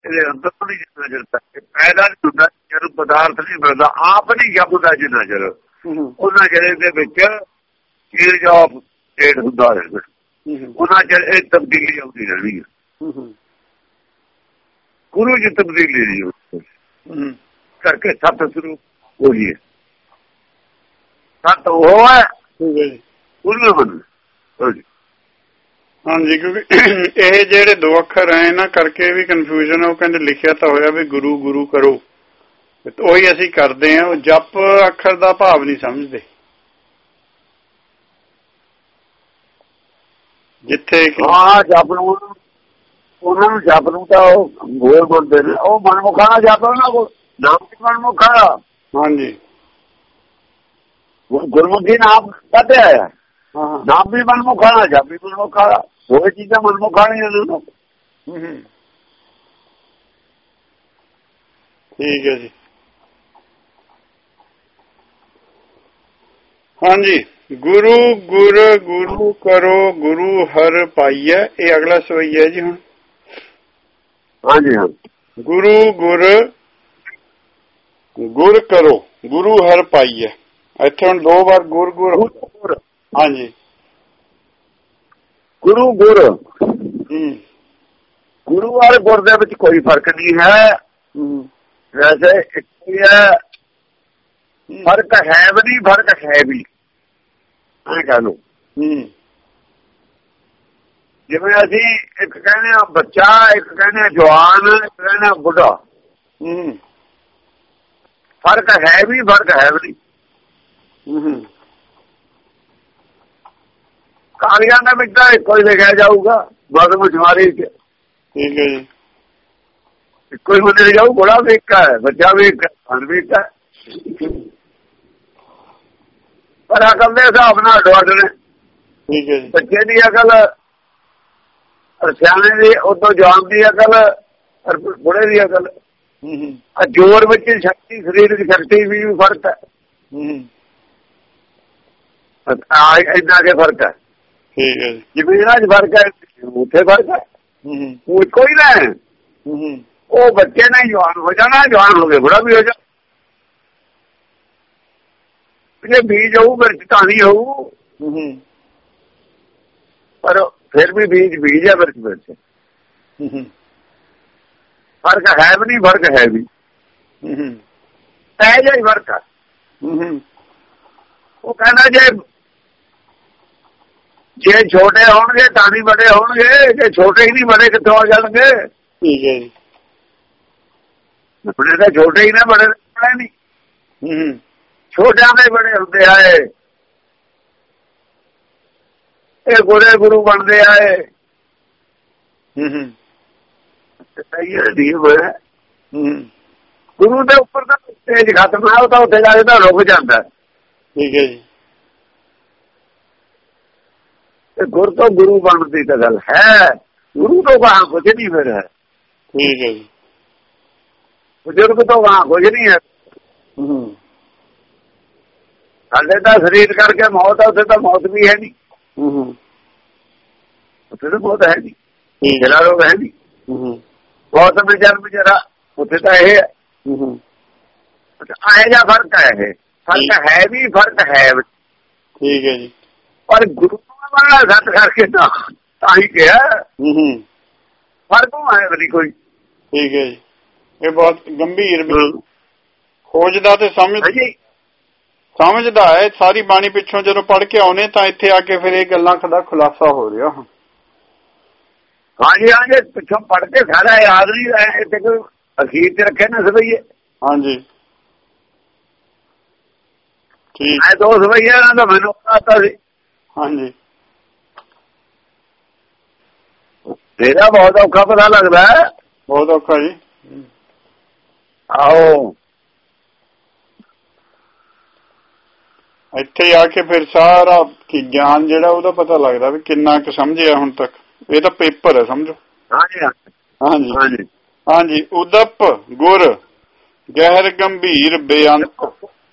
ਇਹਦੇ ਅੰਦਰ ਨਹੀਂ ਜਿੰਨਾ ਚਿਰ ਤੱਕ ਪੈਦਾ ਨਹੀਂ ਹੁੰਦਾ, ਜਦੋਂ ਪਦਾਰਥ ਨਹੀਂ ਮਿਲਦਾ ਆਪ ਨਹੀਂ ਜਪਦਾ ਜਿੰਨਾ ਚਿਰ ਉਹਨਾਂ ਚਿਰ ਦੇ ਵਿੱਚ ਚੇਂਜ ਆਫ ਸਟੇਟ ਹੁੰਦਾ ਰਹਿੰਦਾ, ਉਹਨਾਂ ਚਿਰ ਇਹ ਤਬਦੀਲੀ ਆਉਂਦੀ ਰਹਿੰਦੀ ਹੈ। ਗੁਰੂ ਜੀ ਤਬਦੀਲੀ ਨਹੀਂ ਕਰਕੇ ਸੱਤ ਸ਼ੁਰੂ ਹੋਈ ਹੈ, ਸੱਤ ਉਹ ਹੈ ਉਹਨੂੰ ਮੰਨ। ਹਾਂਜੀ, ਕਿਉਂਕਿ ਇਹ ਜਿਹੜੇ ਦੋ ਅੱਖਰ ਹੈ ਨਾ ਕਰਕੇ ਵੀ ਕਨਫਿਊਜ਼ਨ। ਉਹ ਕਹਿੰਦੇ ਲਿਖਿਆ ਤਾਂ ਹੋਇਆ ਵੀ ਗੁਰੂ ਗੁਰੂ ਕਰੋ, ਉਹੀ ਅਸੀਂ ਕਰਦੇ ਹਾਂ। ਉਹ ਜਪ ਅੱਖਰ ਦਾ ਭਾਵ ਨਹੀਂ ਸਮਝਦੇ। ਜਿੱਥੇ ਜਪ ਨੂੰ ਉਹਨਾਂ ਨੂੰ ਜਪ ਨੂੰ ਤਾਂ ਉਹ ਗੋਲ ਬੋਲਦੇ ਨੇ, ਉਹ ਮਨਮੁਖਾਂ ਦਾ ਜਪ ਉਹਨਾਂ ਕੋਲ ਨਾਮ ਵੀ ਮਨਮੁਖਾਂ ਦਾ। ਹਾਂਜੀ, ਗੁਰਮੁਖੀ ਨਾਮ ਕੱਢਿਆ ਆਇਆ, ਨਾਮ ਵੀ ਮਨਮੁਖਾਂ ਦਾ, ਜਪ ਵੀ ਮਨਮੁਖਾਂ ਦਾ। ਉਹ ਚੀਜ਼ਾਂ ਮਨਮੁਖਾਂ ਨਹੀਂ ਉਹਨਾਂ ਨੂੰ। ਠੀਕ ਹੈ ਜੀ। ਹਾਂਜੀ, ਗੁਰੂ ਗੁਰ ਗੁਰੂ ਕਰੋ ਗੁਰੂ ਹਰ ਪਾਈਐ, ਇਹ ਅਗਲਾ ਸਵਈ ਹੈ ਜੀ। ਹੁਣ ਹਾਂਜੀ ਹਾਂ, ਗੁਰੂ ਗੁਰ ਗੁਰ ਕਰੋ ਗੁਰੂ ਹਰ ਪਾਈਐ। ਇੱਥੇ ਹੁਣ ਦੋ ਵਾਰ ਗੁਰ ਗੁਰ। ਹਾਂਜੀ, ਗੁਰੂ ਗੁਰ। ਗੁਰੂ ਵਾਲੇ ਗੁਰ ਦੇ ਵਿੱਚ ਕੋਈ ਫਰਕ ਨਹੀਂ ਹੈ, ਵੈਸੇ ਇੱਕ ਹੀ ਹੈ। ਫਰਕ ਹੈ ਵੀ ਨਹੀਂ, ਫਰਕ ਹੈ ਵੀ, ਐਂ ਕਹਿ ਲਓ। ਜਿਵੇਂ ਅਸੀਂ ਇੱਕ ਕਹਿੰਦੇ ਆ ਬੱਚਾ, ਇੱਕ ਕਹਿੰਦੇ ਆ ਜਵਾਨ, ਇੱਕ ਕਹਿੰਦੇ ਆ ਬੁੱਢਾ। ਫਰਕ ਹੈ ਵੀ, ਫਰਕ ਹੈ ਵੀ ਨਹੀਂ। ਕਾਗਜ਼ਾਂ ਦੇ ਵਿੱਚ ਤਾਂ ਇੱਕੋ ਹੀ ਲਿਖਿਆ ਜਾਊਗਾ, ਮਰਦਮਸ਼ੁਮਾਰੀ ਚ। ਠੀਕ ਹੈ ਜੀ, ਇੱਕੋ ਹੀ ਬੰਦੇ ਜਾਊ। ਬੁੜਾ ਵੀ ਇੱਕ ਹੈ, ਬੱਚਾ ਵੀ ਇੱਕ, ਅਨ ਵੀ ਇੱਕ ਹੈ, ਪਰ ਅਕਲ ਦੇ ਹਿਸਾਬ ਨਾਲ ਅੱਡੋ ਅੱਡ ਨੇ। ਠੀਕ ਹੈ ਜੀ, ਬੱਚੇ ਦੀ ਅਕਲ, ਸਿਆਣੇ ਦੀ, ਉਦੋਂ ਜਵਾਨ ਦੀ ਅਕਲ, ਬੁੜੇ ਦੀ ਅਕਲ। ਜੋਰ ਵਿੱਚ ਸ਼ਕਤੀ, ਸਰੀਰਕ ਸ਼ਕਤੀ ਵੀ ਫਰਕ ਹੈ। ਇੰਨਾ ਕੇ ਫਰਕ ਹੈ। ਠੀਕ ਹੈ, ਜ਼ਮੀਨਾਂ ਚ ਫਰਕ ਹੈ, ਉੱਥੇ ਫਰਕ ਹੈ। ਉਹ ਕੋਈ ਨਾ, ਉਹ ਬੱਚੇ ਨੇ ਜਵਾਨ ਹੋ ਜਾਣਾ, ਜਵਾਨ ਹੋ ਗਏ ਬੁੜਾ ਵੀ ਹੋ ਜਾ। ਜੇ ਬੀਜ ਹੋਊ ਮਿਰਚ ਧਾਣੀ ਹੋਊ, ਪਰ ਫਿਰ ਵੀ ਬੀਜ ਬੀਜ ਹੈ, ਮਿਰਚ ਮਿਰਚ। ਫਰਕ ਹੈ ਵੀ ਨਹੀਂ, ਫਰਕ ਹੈ ਵੀ ਇਹ ਜਿਹਾ ਹੀ ਫਰਕ ਹੈ। ਉਹ ਕਹਿੰਦਾ ਜੇ ਛੋਟੇ ਹੋਣਗੇ ਤਾਂ ਵੀ ਬੜੇ ਹੋਣਗੇ, ਜੇ ਛੋਟੇ ਹੀ ਨਹੀਂ ਬੜੇ ਕਿੱਥੋਂ ਆ ਜਾਣਗੇ। ਠੀਕ ਹੈ ਜੀ, ਬੜੇ ਤਾਂ ਛੋਟੇ ਹੀ ਨੇ, ਬੜੇ ਨਹੀਂ। ਛੋਟਿਆਂ ਦੇ ਬੜੇ ਹੁੰਦੇ ਆਏ, ਇਹ ਗੋਰੇ ਗੁਰੂ ਬਣਦੇ ਆਏ। ਗੁਰੂ ਦੇ ਉੱਪਰ ਤਾਂ ਸਟੇਜ ਖਤਮ ਹੈ, ਉਹ ਤਾਂ ਉੱਥੇ ਜਾ ਕੇ ਤਾਂ ਰੁਕ ਜਾਂਦਾ। ਠੀਕ ਹੈ ਜੀ, ਗੁਰ ਤੋਂ ਗੁਰੂ ਬਣਨ ਦੀ ਤਾਂ ਗੱਲ ਹੈ, ਗੁਰੂ ਤੋਂ ਕਹਾਂ ਕੁਝ ਨਹੀਂ ਫਿਰ ਹੈ। ਠੀਕ ਹੈ ਜੀ, ਬਜ਼ੁਰਗ ਤੋਂ ਕਹਾਂ ਕੁਝ ਨਹੀਂ ਹੈ। ਸਾਡੇ ਤਾਂ ਸਰੀਰ ਕਰਕੇ ਮੌਤ ਹੈ, ਉੱਥੇ ਤਾਂ ਮੌਤ ਵੀ ਹੈ ਨਹੀਂ। ਉੱਥੇ ਤਾਂ ਮੌਤ ਹੈ ਨਹੀਂ, ਜਰਾ ਰੋਗ ਹੈ ਨਹੀਂ। ਬਹੁਤ ਜਨਮ ਜਰਾ, ਉੱਥੇ ਤਾਂ ਇਹ ਹੈ। ਇਹ ਜਿਹਾ ਫਰਕ ਹੈ, ਇਹ ਫਰਕ ਹੈ ਵੀ, ਫਰਕ ਹੈ। ਠੀਕ ਹੈ ਜੀ, ਪਰ ਗੁਰੂ ਸੱਤ ਕਰਕੇ ਤਾਂ ਹੀ ਕਿਹਾ ਫਰਕ ਹੈ ਵੀ ਕੋਈ। ਠੀਕ ਹੈ ਜੀ, ਇਹ ਬਹੁਤ ਗੰਭੀਰ ਖੋਜਦਾ ਤੇ ਸਮਝਦਾ ਹੈ ਸਾਰੀ ਬਾਣੀ ਪਿੱਛੋਂ। ਜਦੋਂ ਪੜ੍ਹ ਕੇ ਆਉਨੇ ਤਾਂ ਇੱਥੇ ਆ ਕੇ ਫਿਰ ਇਹ ਗੱਲਾਂ ਦਾ ਖੁਲਾਸਾ ਹੋ ਰਿਹਾ। ਹਾਂਜੀ ਹਾਂਜੀ, ਪਿੱਛੋਂ ਪੜ੍ਹ ਕੇ ਸਾਰਾ ਯਾਦ ਨਹੀਂ ਰਿਹਾ, ਇੱਥੇ ਕੋਈ ਅਖੀਰ ਚ ਰੱਖੇ ਨਾ ਸਵਈਏ। ਹਾਂਜੀ, ਠੀਕ ਹੈ, ਦੋ ਸਵਈਆ ਤਾਂ ਮੈਨੂੰ ਪਤਾ ਸੀ। ਹਾਂਜੀ, ਤੇਰਾ ਬਹੁਤ ਔਖਾ ਪਤਾ ਲੱਗਦਾ, ਬਹੁਤ ਔਖਾ ਜੀ। ਆਹੋ, ਇੱਥੇ ਆ ਕੇ ਫਿਰ ਸਾਰਾ ਗਿਆਨ ਜਿਹੜਾ ਉਹਦਾ ਪਤਾ ਲੱਗਦਾ ਵੀ ਕਿੰਨਾ ਕੁ ਸਮਝਿਆ ਹੁਣ ਤੱਕ। ਇਹ ਤਾਂ ਪੇਪਰ ਹੈ ਸਮਝੋ। ਹਾਂਜੀ ਹਾਂਜੀ ਹਾਂਜੀ, ਉਦਪ ਗੁਰ ਗਹਿਰ ਗੰਭੀਰ ਬੇਅੰਤ।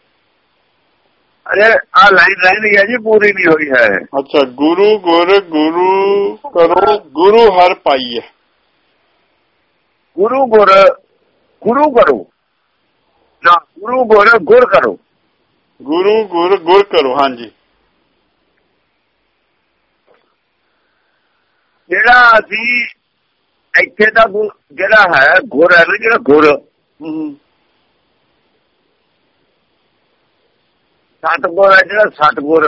ਅਰੇ ਆ ਲਾਈਨ ਰਹਿੰਦੀ ਹੈ ਜੀ, ਪੂਰੀ ਨਹੀਂ ਹੋਈ ਹੈ। ਅੱਛਾ, ਗੁਰੂ ਗੁਰ ਗੁਰੂ ਕਰੋ ਗੁਰੂ ਹਰ ਪਾਈਐ। ਗੁਰੂ ਗੁਰ ਗੁਰੂ ਕਰੋ ਨਾ, ਗੁਰੂ ਗੁਰ ਗੁਰ ਕਰੋ, ਗੁਰੂ ਗੁਰ ਗੁਰ ਕਰੋ। ਹਾਂਜੀ, ਜਿਹੜਾ ਅਸੀਂ ਇੱਥੇ ਦਾ ਜਿਹੜਾ ਹੈ ਗੁਰ ਹੈ ਨਾ, ਜਿਹੜਾ ਗੁਰ ਸਤਿਗੁਰ ਹੈ, ਜਿਹੜਾ ਸਤਿਗੁਰ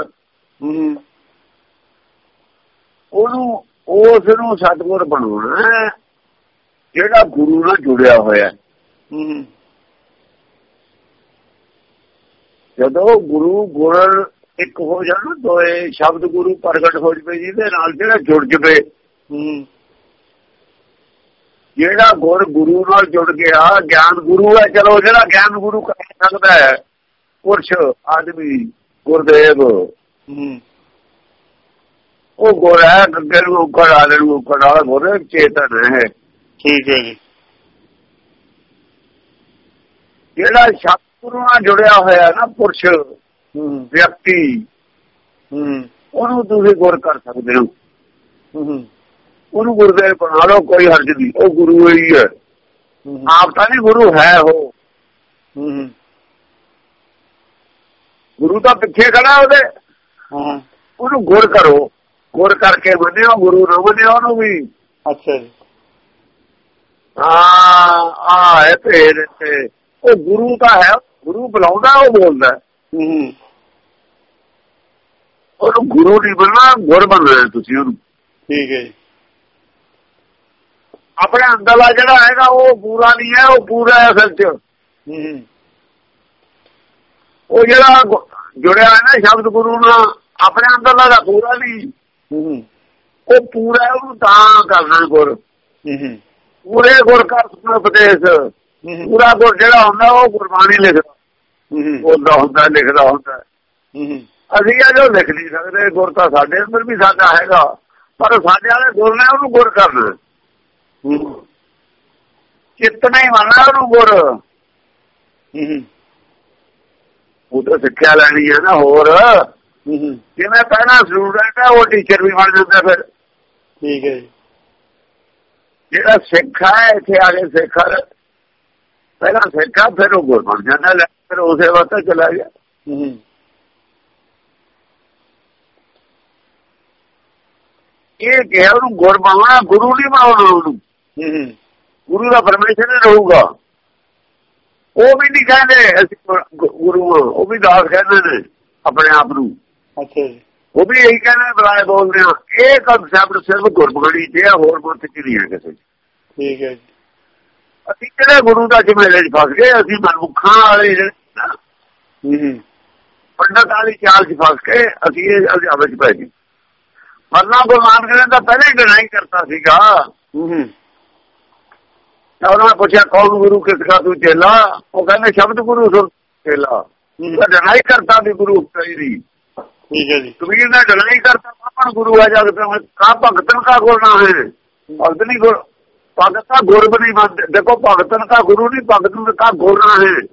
ਉਹਨੂੰ ਉਸ ਨੂੰ ਸਤਿਗੁਰ ਬਣਾਉਣਾ ਜਿਹੜਾ ਗੁਰੂ ਨਾਲ ਜੁੜਿਆ ਹੋਇਆ। ਜਦੋਂ ਗੁਰੂ ਗੁਰ ਇੱਕ ਹੋ ਜਾਣ, ਦੋਏ ਸ਼ਬਦ ਗੁਰੂ ਪ੍ਰਗਟ ਹੋ ਜਵੇ, ਜਿਹਦੇ ਨਾਲ ਜਿਹੜਾ ਜੁੜ ਜਵੇ। ਜਿਹੜਾ ਗੁਰ ਗੁਰੂ ਨਾਲ ਜੁੜ ਗਿਆ, ਗਿਆਨ ਗੁਰੂ ਹੈ। ਚਲੋ ਜਿਹੜਾ ਗਿਆਨ ਗੁਰੂ ਕਰ ਸਕਦਾ ਹੈ ਪੁਰਸ਼ ਆਦਮੀ ਗੁਰਦੇਵ, ਉਹ ਗੁਰ ਹੈ। ਗੱਗੇ ਨੂੰ ਉੱਕੜ ਆਲੇ ਨੂੰ ਉੱਕੜ ਵਾਲਾ ਗੁਰ ਚੇਤਨ ਹੈ। ਠੀਕ ਹੈ ਜੀ। ਜਿਹੜਾ ਸ਼ਬਦ ਗੁਰੂ ਨਾਲ ਜੁੜਿਆ ਹੋਇਆ ਨਾ ਪੁਰਸ਼ ਵਿਅਕਤੀ, ਉਹਨੂੰ ਤੁਸੀਂ ਗੁਰ ਕਰ ਸਕਦੇ ਹੋ। ਉਹਨੂੰ ਗੁਰਦੇਵ ਬਣਾ ਲਓ, ਕੋਈ ਹਰਜ ਨਹੀਂ। ਉਹ ਗੁਰੂ ਹੀ ਹੈ, ਆਪ ਤਾਂ ਨਹੀਂ ਗੁਰੂ ਹੈ। ਉਹ ਗੁਰੂ ਤਾਂ ਪਿੱਛੇ ਖੜਾ ਉਹਦੇ। ਉਹਨੂੰ ਗੁਰ ਕਰੋ, ਗੁਰ ਕਰਕੇ ਮੰਨਿਓ, ਗੁਰੂ ਨਾ ਮੰਨਿਓ ਉਹਨੂੰ ਵੀ। ਅੱਛਾ ਜੀ। ਹਾਂ ਫੇਰ ਉਹ ਗੁਰੂ ਤਾਂ ਹੈ, ਗੁਰੂ ਬੁਲਾਉਂਦਾ, ਉਹ ਬੋਲਦਾ। ਉਹਨੂੰ ਗੁਰੂ ਨਹੀਂ ਬਣਨਾ, ਗੁਰ ਬਣਨਾ ਤੁਸੀਂ ਉਹਨੂੰ। ਠੀਕ ਹੈ ਜੀ। ਆਪਣੇ ਅੰਦਰਲਾ ਜਿਹੜਾ ਹੈਗਾ ਉਹ ਪੂਰਾ ਨਹੀਂ ਹੈ, ਉਹ ਪੂਰਾ ਹੈ ਅਸਲ ਚ। ਉਹ ਜਿਹੜਾ ਜੁੜਿਆ ਹੈ ਨਾ ਸ਼ਬਦ ਗੁਰੂ ਨਾਲ, ਆਪਣੇ ਅੰਦਰਲਾ ਦਾ ਪੂਰਾ ਨਹੀਂ, ਉਹ ਪੂਰਾ ਉਹਨੂੰ ਤਾਂ ਕਰਨਾ ਗੁਰ। ਪੂਰੇ ਗੁਰ ਕਰ ਉਪਦੇਸ਼। ਪੂਰਾ ਗੁਰ ਜਿਹੜਾ ਹੁੰਦਾ ਉਹ ਗੁਰਬਾਣੀ ਲਿਖਦਾ, ਬੋਲਦਾ ਹੁੰਦਾ, ਲਿਖਦਾ ਹੁੰਦਾ। ਅਸੀਂ ਆ ਜੋ ਲਿਖ ਨਹੀਂ ਸਕਦੇ। ਗੁਰ ਤਾਂ ਸਾਡੇ ਅੰਦਰ ਵੀ ਸਾਡਾ ਹੈਗਾ, ਪਰ ਸਾਡੇ ਵਾਲੇ ਗੁਰ ਨੇ ਉਹਨੂੰ ਗੁਰ ਕਰਨਾ। ਚਿੱਤਨਾ ਹੀ ਮੰਨਣਾ ਉਹਨੂੰ ਗੁਰ। ਉਹ ਤਾਂ ਸਿੱਖਿਆ ਲੈਣੀ ਹੈ ਨਾ। ਹੋਰ ਜਿਵੇਂ ਪਹਿਲਾਂ ਸਟੂਡੈਂਟ ਹੈ, ਉਹ ਟੀਚਰ ਵੀ ਬਣ ਜਾਂਦਾ ਫਿਰ। ਠੀਕ ਹੈ ਜੀ। ਜਿਹੜਾ ਸਿੱਖ ਹੈ, ਇੱਥੇ ਆ ਕੇ ਸਿੱਖ ਪਹਿਲਾਂ ਸਿੱਖਾ, ਫਿਰ ਉਹ ਗੁਰ ਬਣ ਜਾਂਦਾ, ਫਿਰ ਉਸੇ ਵਾਸਤੇ ਚਲਾ ਗਿਆ। ਇਹ ਕਿਹਾ ਉਹਨੂੰ ਗੁਰ ਬਣਾਉਣਾ, ਗੁਰੂ ਨਹੀਂ ਬਣਾਉਣਾ ਉਹਨੂੰ। ਗੁਰੂ ਦਾ ਪਰਮੇਸ਼ਰ ਰਹੂਗਾ। ਉਹ ਵੀ ਨਹੀਂ ਕਹਿੰਦੇ ਅਸੀਂ ਗੁਰੂ, ਉਹ ਵੀ ਦਾਸ ਕਹਿੰਦੇ ਨੇ ਆਪਣੇ ਆਪ ਨੂੰ। ਅੱਛਾ ਜੀ। ਉਹ ਵੀ ਇਹੀ ਕਹਿੰਦੇ ਬੁਲਾਏ ਬੋਲਦੇ ਆ। ਇਹ ਕਨਸੈਪਟ ਸਿਰਫ ਗੁਰਬਾਣੀ ਚ ਆ, ਹੋਰ ਮਤ ਚ ਨਹੀਂ ਹੈ ਕਿਸੇ ਚ। ਠੀਕ ਹੈ ਜੀ। ਅਸੀਂ ਕਿਹੜੇ ਗੁਰੂ ਦਾ ਝਮੇਲੇ ਚ ਫਸ ਗਏ। ਅਸੀਂ ਮਨਮੁਖਾਂ ਵਾਲੇ ਪੰਡਤ ਵਾਲੀ ਚਾਲ ਚ ਫਸ ਕੇ ਅਸੀਂ ਇਹ ਅਜਾਵੇ ਚ ਪੈ ਗਏ। ਮਰਨਾ ਗੁਰੂ ਨਾਨਕ ਨੇ ਤਾਂ ਪਹਿਲੇ ਹੀ ਡਿਨਾਈ ਕਰਤਾ ਸੀਗਾ। ਉਹਨਾਂ ਨੇ ਪੁੱਛਿਆ ਕੌਣ ਗੁਰੂ ਕਿਸ ਦਾ ਤੂੰ ਚੇਲਾ? ਉਹ ਕਹਿੰਦੇ ਸ਼ਬਦ ਗੁਰੂ ਸੁਣ ਚੇਲਾ। ਡਿਨਾਈ ਕਰਤਾ ਵੀ ਗੁਰੂ ਦੀ। ਠੀਕ ਹੈ ਜੀ। ਕਬੀਰ ਨੇ ਡਿਨਾਈ ਕਰਤਾ ਕੌਣ ਗੁਰੂ ਹੈ ਜਗਤ में, ਕਾ ਭਗਤਨ का गुरु ना है। भगत नहीं गुरु, भगत का गुरु भी नहीं मानते। देखो भगतन का गुरु नहीं, भगतन का गुरु ना है।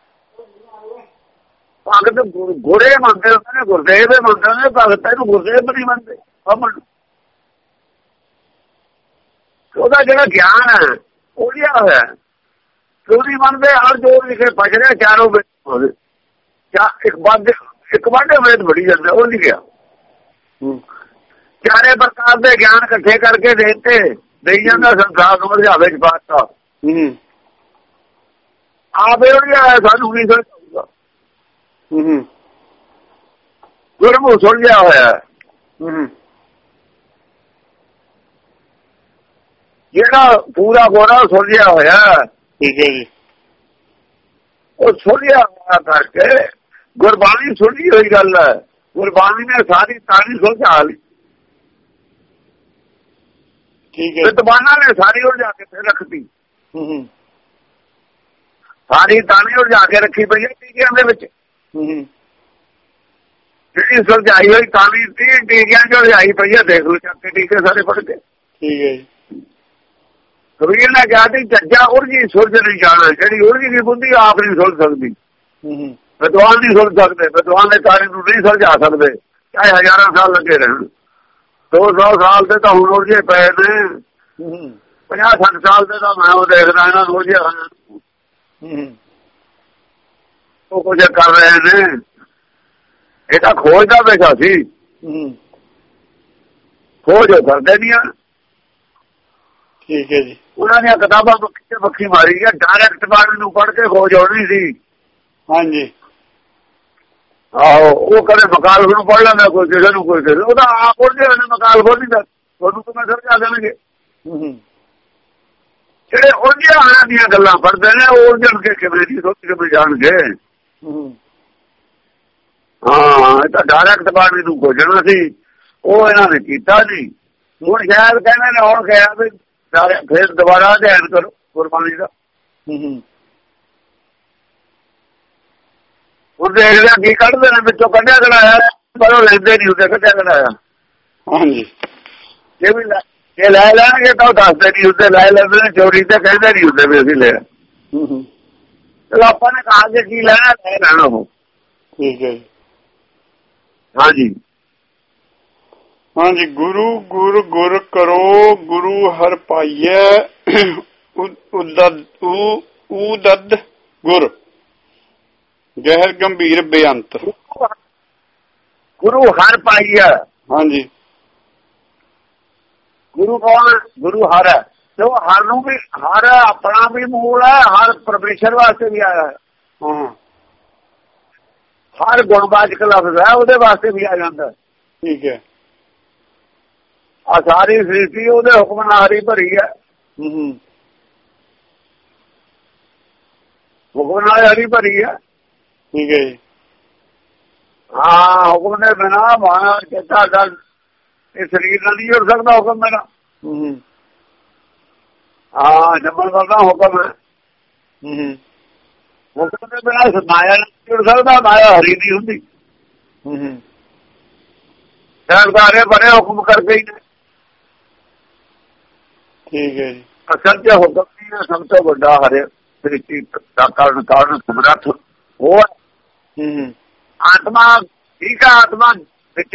भगत गुरे ਮੰਨਦੇ ਹੁੰਦੇ ਨੇ, ਗੁਰਦੇਵ ਮੰਨਦੇ ਨੇ। ਭਗਤ ਇਹਨੂੰ ਗੁਰਦੇਵ ਨਹੀਂ ਮੰਨਦੇ। ਉਹਦਾ ਜਿਹੜਾ ਗਿਆਨ ਹੈ ਉਹ ਲਿਆ ਹੋਇਆ, ਕਿਉਂ ਨਹੀਂ ਮੰਨਦੇ? ਹਰ ਜੋਰ ਲਿਖੇ ਭਜ ਰਿਹਾ ਚਾਰੋਂ ਇੱਕ ਵਾਢੇ ਵੇਦ ਬੜੀ ਜਾਂਦਾ, ਉਹ ਨਹੀਂ ਗਿਆ। ਚਾਰੇ ਪ੍ਰਕਾਰ ਦੇ ਗਿਆਨ ਇਕੱਠੇ ਕਰਕੇ ਦੇਤੇ, ਦੇਈ ਜਾਂਦਾ ਸੰਸਾਰ ਨੂੰ ਮਝਾਵੇ ਚ ਪਾਤਾ। ਆਪੇ ਉਲਝਿਆ ਸਾਨੂੰ ਨਹੀਂ ਸਮਝਾਊਗਾ। ਗੁਰਮੁਖ ਸੁਲਝਿਆ ਹੋਇਆ। ਜਿਹੜਾ ਪੂਰਾ ਗੋਰਾ ਸੁਲਝਿਆ ਹੋਇਆ। ਠੀਕ ਹੈ ਜੀ। ਉਹ ਸੁਲਝਿਆ ਹੋਇਆ ਕਰਕੇ ਗੁਰਬਾਣੀ ਸੁਲਝੀ ਹੋਈ ਗੱਲ ਹੈ। ਗੁਰਬਾਣੀ ਨੇ ਸਾਰੀ ਤਾਣੀ ਸੁਲਝਾ ਲਈ। ਠੀਕ ਹੈ। ਵਿਦਵਾਨਾਂ ਨੇ ਸਾਰੀ ਉਲਝਾ ਕੇ ਫਿਰ ਰੱਖਤੀ। ਸਾਰੀ ਤਾਣੀ ਉਲਝਾ ਕੇ ਰੱਖੀ ਪਈ ਹੈ ਟੀਕਿਆਂ ਦੇ ਵਿੱਚ। ਜਿਹੜੀ ਸੁਲਝਾਈ ਹੋਈ ਤਾਣੀ ਟੀਕਿਆਂ ਚ ਉਲਝਾਈ ਪਈ ਹੈ। ਦੇਖ ਲਓ ਚੱਕ ਕੇ ਟੀਕੇ ਸਾਰੇ ਫੜ ਕੇ। ਠੀਕ ਹੈ ਜੀ। ਕਬੀਰ ਨੇ ਕਿਹਾ ਸੀ ਚੱਜਾ ਉਰਜੀ ਸੁਲਝ ਨਹੀਂ ਜਾਣਾ। ਜਿਹੜੀ ਉਰਜੀ ਦੀ ਬੁੱਧੀ ਆਪ ਨਹੀਂ ਸੁਲਝ ਸਕਦੀ। ਵਿਦਵਾਨ ਨਹੀਂ ਸੁਲਝ ਸਕਦੇ। ਵਿਦਵਾਨ ਦੇ ਤਾਰੇ ਨੂੰ ਨਹੀਂ ਸੁਲਝਾ ਸਕਦੇ, ਚਾਹੇ ਹਜ਼ਾਰਾਂ ਸਾਲ ਲੱਗੇ ਰਹਿਣ। 200 ਸਾਲ ਤੇ ਤਾਂ ਹੁਣ ਉਲਝੇ ਪਏ ਨੇ। 50-60 ਸਾਲ ਦੇ ਤਾਂ ਮੈਂ ਉਹ ਦੇਖਦਾ ਇਹਨਾਂ ਨੂੰ ਜਿਹਾ ਉਹ ਕੁਝ ਕਰ ਰਹੇ ਨੇ। ਇਹ ਤਾਂ ਖੋਜ ਦਾ ਵਿਸ਼ਾ ਸੀ, ਖੋਜ ਉਹ ਕਰਦੇ ਨਹੀਂ ਆ। ਠੀਕ ਹੈ ਜੀ। ਉਹਨਾਂ ਦੀਆਂ ਕਿਤਾਬਾਂ ਵੱਖੀ ਮਾਰੀ ਗਿਆ, ਡਾਇਰੈਕਟ ਬਾਣੀ ਨੂੰ ਪੜ੍ਹ ਕੇ ਖੋਜ ਹੋਣੀ ਸੀ। ਹਾਂਜੀ ਆਹੋ, ਉਹ ਕਦੇ ਮਕਾਲ ਨੂੰ ਪੜ੍ਹ ਲੈਂਦਾ, ਕੋਈ ਕਿਸੇ ਨੂੰ ਕੋਈ ਕਿਸੇ, ਉਹ ਤਾਂ ਆਪ ਪੜ੍ਹਦੇ ਹੋਏ ਮਕਾਲ ਖੋਲ ਨਹੀਂ, ਤੁਹਾਨੂੰ ਤਾਂ ਮੈਂ ਸਮਝਾ ਦੇਣਗੇ। ਜਿਹੜੇ ਉਲਝਿਆ ਦੀਆਂ ਗੱਲਾਂ ਪੜ੍ਹਦੇ ਨੇ ਉਹ ਉਲਝਣ ਕੇ ਕਿਵੇਂ ਦੀ ਸੋਚ ਕੇ ਜਾਣਗੇ। ਹਾਂ, ਇਹ ਤਾਂ ਡਾਇਰੈਕਟ ਬਾਣੀ ਨੂੰ ਖੋਜਣਾ ਸੀ, ਉਹ ਇਹਨਾਂ ਨੇ ਕੀਤਾ ਨਹੀਂ। ਹੁਣ ਸ਼ਾਇਦ ਕਹਿੰਦੇ ਨੇ, ਹੁਣ ਕਿਹਾ ਵੀ ਫਿਰ ਦੁਬਾਰਾ ਅਧਿਐਨ ਕਰੋ ਗੁਰਬਾਣੀ ਦਾ। ਹੁਣ ਦੇਖਦੇ ਆ ਕੀ ਕੱਢਦੇ ਨੇ ਵਿੱਚੋਂ, ਕੱਢਿਆ ਕਢਾਇਆ, ਪਰ ਉਹ ਲੈਂਦੇ ਨਹੀਂ ਹੁੰਦੇ ਕੱਢਿਆ ਕਢਾਇਆ। ਹਾਂਜੀ, ਜੇ ਲੈ ਲੈਣਗੇ ਤਾਂ ਉਹ ਦੱਸਦੇ ਨਹੀਂ ਹੁੰਦੇ, ਲੈ ਲੈਂਦੇ ਨੇ ਚੋਰੀ ਤੇ, ਕਹਿੰਦੇ ਨਹੀਂ ਹੁੰਦੇ ਵੀ ਅਸੀਂ ਲਿਆ। ਚਲੋ ਆਪਾਂ ਨੇ ਕਹਾ ਕਿ ਕੀ ਲੈਣਾ, ਲੈ ਲੈਣਾ ਉਹ। ਠੀਕ ਹੈ ਜੀ। ਹਾਂਜੀ ਹਾਂਜੀ, ਗੁਰੂ ਗੁਰ ਗੁਰ ਕਰੋ ਗੁਰੂ ਹਰ ਪਾਈਐ ਉਦਦ ਗੁਰ ਗਹਿਰ ਗੰਭੀਰ ਬੇਅੰਤ। ਗੁਰੂ ਹਰ ਪਾਈਐ। ਹਾਂਜੀ, ਗੁਰੂ ਕੌਣ? ਗੁਰੂ ਹਰ ਹੈ। ਤੇ ਉਹ ਹਰ ਨੂੰ ਵੀ, ਹਰ ਆਪਣਾ ਵੀ ਮੂਲ ਹੈ, ਹਰ ਪਰਮੇਸ਼ਰ ਵਾਸਤੇ ਵੀ ਆਇਆ ਹੈ। ਹਰ ਗੁਣਵਾਚਕ ਲਫ਼ਜ਼ ਹੈ, ਉਹਦੇ ਵਾਸਤੇ ਵੀ ਆ ਜਾਂਦਾ। ਠੀਕ ਹੈ। ਆ ਸਾਰੀ ਸ੍ਰਿਸ਼ਟੀ ਉਹਦੇ ਹੁਕਮ ਨਾਲ ਹਰੀ ਭਰੀ ਹੈ। ਹੁਕਮ ਨਾਲ ਹਰੀ ਭਰੀ ਹੈ। ਠੀਕ ਹੈ ਜੀ। ਹਾਂ, ਹੁਕਮ ਦੇ ਬਿਨਾਂ ਮਾਇਆ ਚੇਤਾ ਗੱਲ ਇਹ ਸਰੀਰ ਨਾਲ ਨਹੀਂ ਜੁੜ ਸਕਦਾ ਹੁਕਮ ਬਿਨਾਂ। ਹਾਂ, ਜੰਮਣ ਕਰਦਾ ਹੁਕਮ ਹੈ। ਹੁਕਮ ਦੇ ਬਿਨਾਂ ਮਾਇਆ ਨਹੀਂ ਜੁੜ ਸਕਦਾ, ਮਾਇਆ ਹਰੀ ਨਹੀਂ ਹੁੰਦੀ। ਸਾਰੇ ਬੜੇ ਹੁਕਮ ਕਰਕੇ ਹੀ। ਠੀਕ ਹੈ ਜੀ। ਅਸਲ ਚ ਹੁਕਮ ਦੀ ਸਭ ਤੋਂ ਵੱਡਾ ਹਰੇ ਸ੍ਰਿਸ਼ਟੀ ਦਾ ਕਾਰਨ ਸਮਰੱਥ ਉਹ ਆਤਮਾ। ਠੀਕ ਹੈ, ਆਤਮਾ ਵਿੱਚ